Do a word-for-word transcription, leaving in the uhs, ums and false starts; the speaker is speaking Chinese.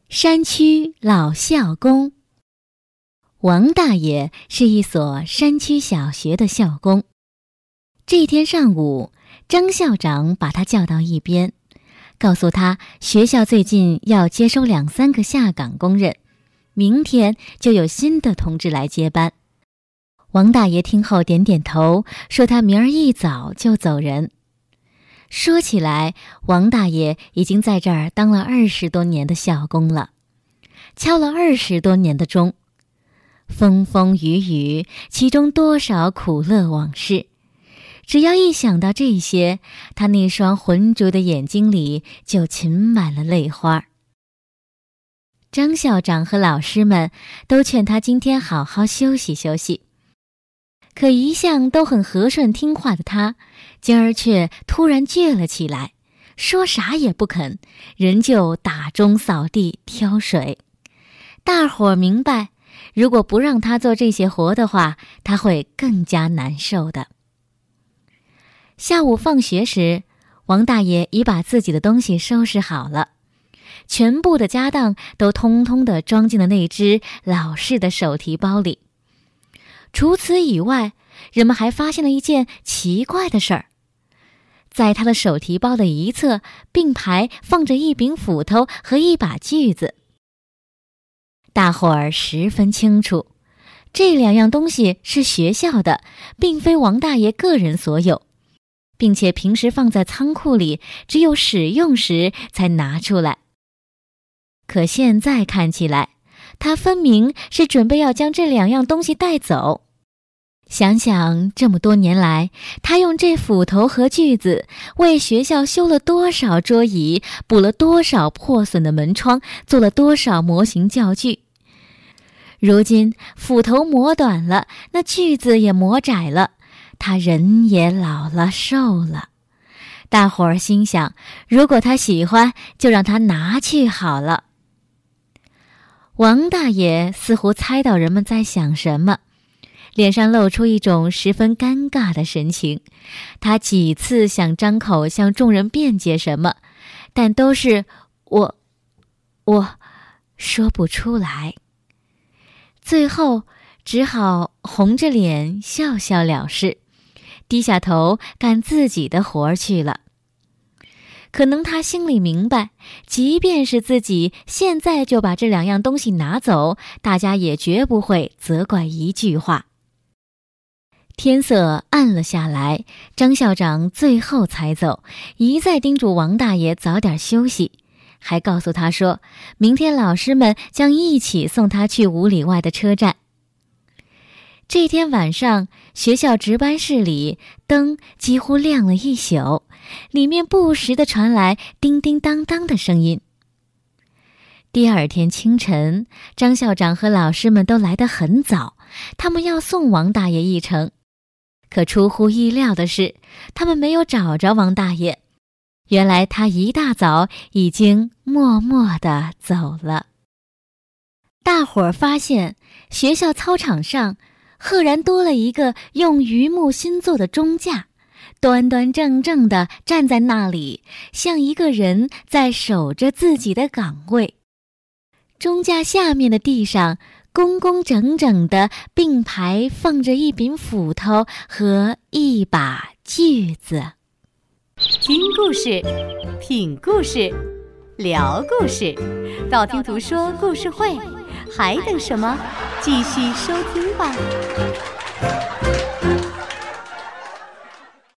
山区老校工。王大爷是一所山区小学的校工。这天上午，张校长把他叫到一边，告诉他学校最近要接收两三个下岗工人，明天就有新的同志来接班。王大爷听后点点头，说他明儿一早就走人。说起来，王大爷已经在这儿当了二十多年的校工了，敲了二十多年的钟，风风雨雨，其中多少苦乐往事。只要一想到这些，他那双浑浊的眼睛里就噙满了泪花。张校长和老师们都劝他今天好好休息休息，可一向都很和顺听话的他，今儿却突然倔了起来，说啥也不肯，仍旧打钟扫地挑水。大伙儿明白，如果不让他做这些活的话，他会更加难受的。下午放学时，王大爷已把自己的东西收拾好了，全部的家当都通通地装进了那只老式的手提包里。除此以外，人们还发现了一件奇怪的事儿，在他的手提包的一侧并排放着一柄斧头和一把锯子。大伙儿十分清楚，这两样东西是学校的，并非王大爷个人所有，并且平时放在仓库里，只有使用时才拿出来。可现在看起来，他分明是准备要将这两样东西带走。想想这么多年来，他用这斧头和锯子为学校修了多少桌椅，补了多少破损的门窗，做了多少模型教具。如今斧头磨短了，那锯子也磨窄了，他人也老了瘦了。大伙儿心想，如果他喜欢，就让他拿去好了。王大爷似乎猜到人们在想什么，脸上露出一种十分尴尬的神情。他几次想张口向众人辩解什么，但都是我我说不出来，最后只好红着脸笑笑了事，低下头干自己的活儿去了。可能他心里明白，即便是自己现在就把这两样东西拿走，大家也绝不会责怪一句话。天色暗了下来，张校长最后才走，一再叮嘱王大爷早点休息，还告诉他说，明天老师们将一起送他去五里外的车站。这天晚上，学校值班室里灯几乎亮了一宿，里面不时地传来叮叮当当的声音。第二天清晨，张校长和老师们都来得很早，他们要送王大爷一程。可出乎意料的是，他们没有找着王大爷，原来他一大早已经默默地走了。大伙儿发现学校操场上赫然多了一个用榆木新做的钟架，端端正正地站在那里，像一个人在守着自己的岗位。钟架下面的地上工工整整地并排放着一柄斧头和一把锯子。 听故事，品故事，聊故事，道听途说故事会，还等什么？继续收听吧。